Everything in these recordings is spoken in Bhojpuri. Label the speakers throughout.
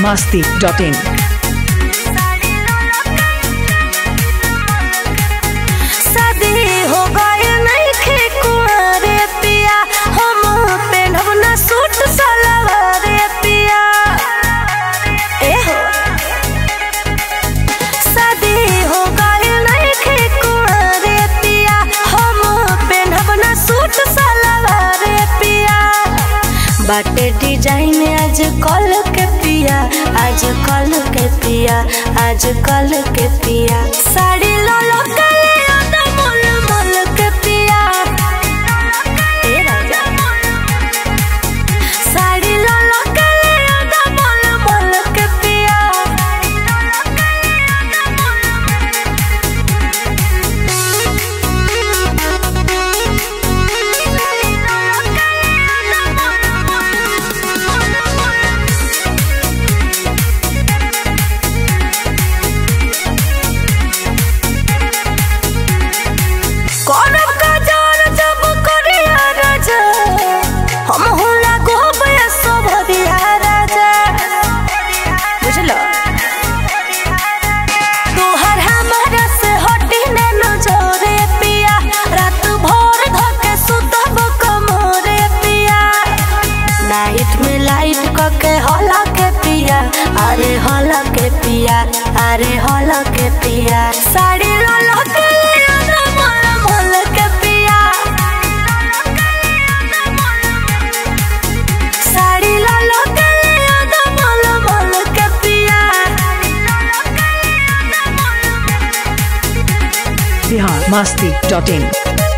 Speaker 1: biharmasti.in
Speaker 2: बाटे डिजाइन आज कल के पिया, आज कल के पिया, आज कल के पिया। साड़ी लो लो कलिया दा मोल मोल के पिया। ए राजा साड़ी लो लो कलिया दा मोल मोल के पिया। नाइट में लाइट कके हला के पिया, अरे हला के पिया, अरे हला के पिया। साड़ी लो के लिया दा मोल मोल के पिया। साड़ी लो के लिया दा मोल मोल के पिया।
Speaker 1: biharmasti.in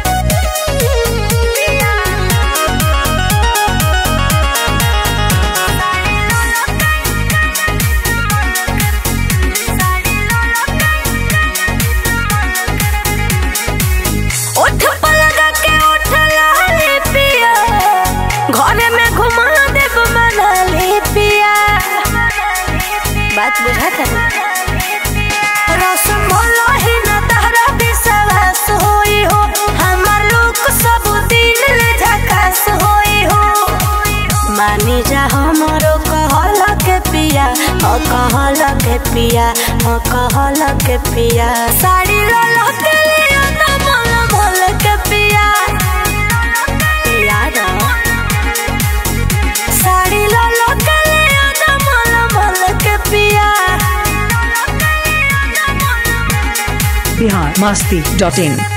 Speaker 2: बात बुझा कर रसम बोलो ही न तहरा विश्वास होई हो, हमार लोग सब दिन ले झकास होई हो। मानी जा हमरो कहल के पिया, कहल के पिया, कहल के पिया। साड़ी लो लो के लिया दा मोल मोल के पिया। याद साड़ी लो लो के लिया दा मोल मोल के पिया।
Speaker 1: biharmasti.in